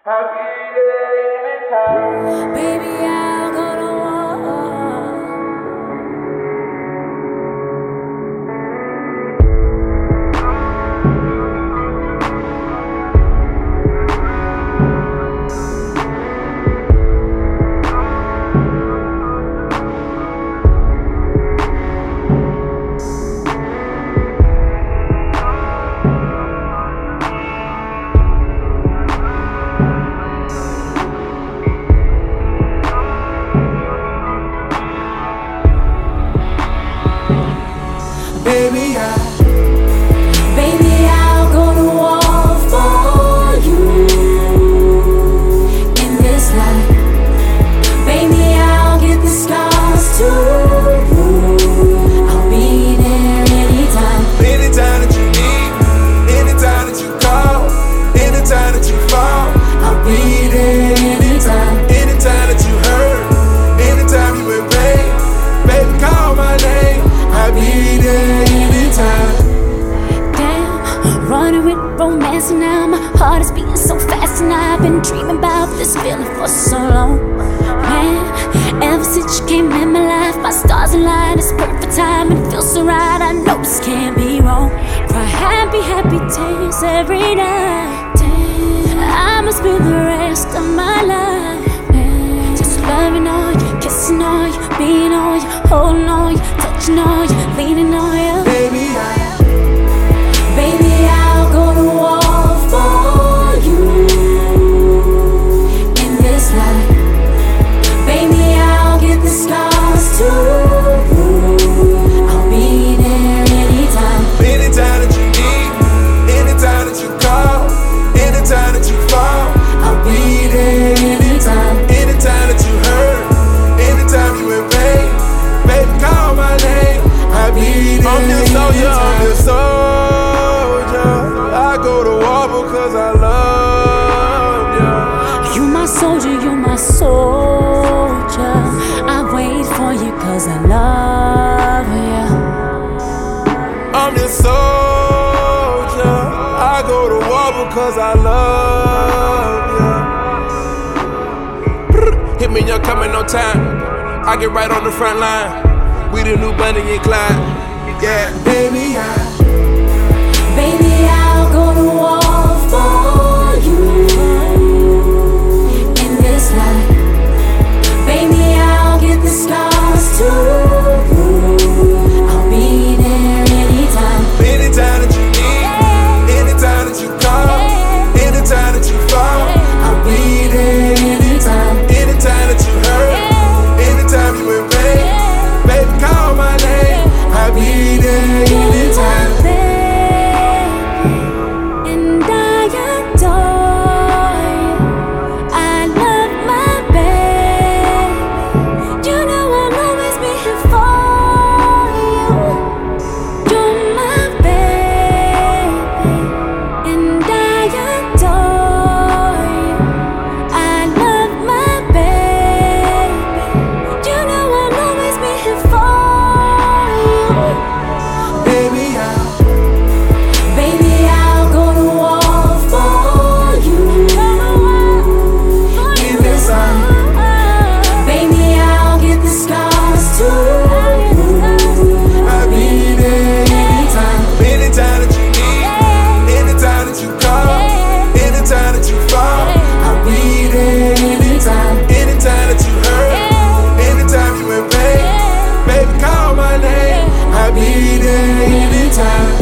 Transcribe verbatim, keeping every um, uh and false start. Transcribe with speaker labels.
Speaker 1: I'll be there anytime.
Speaker 2: Baby, I'll go to war.
Speaker 1: Baby, I,
Speaker 2: Baby, I'll go to war for you in this life. Baby, I'll get the scars too. I'll be there anytime.
Speaker 1: anytime that you need, anytime that you call, anytime that you fall,
Speaker 2: I'll be there anytime.
Speaker 1: anytime that you hurt, anytime you in pain, baby, call my name. I'll be there anytime.
Speaker 2: Damn, running with romance and now my heart is beating so fast, and I've been dreaming about this feeling for so long. Man, ever since you came in my life, my stars align. It's perfect time and feels so right. I know this can't be wrong. Cry happy, happy tears every night. Damn, I must spend the rest of my life, man, just loving on you, kissing on you, being on you, holding on you, touching on you, leaning on you.
Speaker 1: Baby, I,
Speaker 2: Baby, I'll go to war for you in this life. Baby, I'll get the scars too. I'll be there anytime.
Speaker 1: anytime that you need, anytime that you call, anytime that you fall,
Speaker 2: I'll be there anytime.
Speaker 1: anytime that you hurt, anytime you in pain, baby, call my name. I'll be there. I'm your soldier, I'm your soldier. I go to war because I love you.
Speaker 2: You my soldier, you my soldier. I wait for you cause I love you.
Speaker 1: I'm your soldier. I go to war because I love you. Hit me, you're coming no time. I get right on the front line. We the new Bonnie and Clyde. Yeah, baby, I,
Speaker 2: Baby, I'll go to war for you in this life. Baby, I'll get the scars too. I'll be there anytime.
Speaker 1: anytime that you need, anytime that you call, anytime that you fall,
Speaker 2: I'll be there anytime.
Speaker 1: anytime that you hurt, anytime you in pain, baby, call my name. I'll be there anytime.
Speaker 2: And I adore you. I love my baby. You know I'll always be here for you. You're my baby. And I adore you. I love my baby. You know I'll always be here for you.
Speaker 1: Baby, I,
Speaker 2: Baby, I'll go to war for you in this life. Baby, I'll get the scars too.
Speaker 1: I'll be there
Speaker 2: anytime.
Speaker 1: anytime that you need, anytime that you call, anytime that you fall,
Speaker 2: I'll be there anytime.
Speaker 1: anytime that you hurt, anytime you in pain, baby, call my name. I'll be there anytime.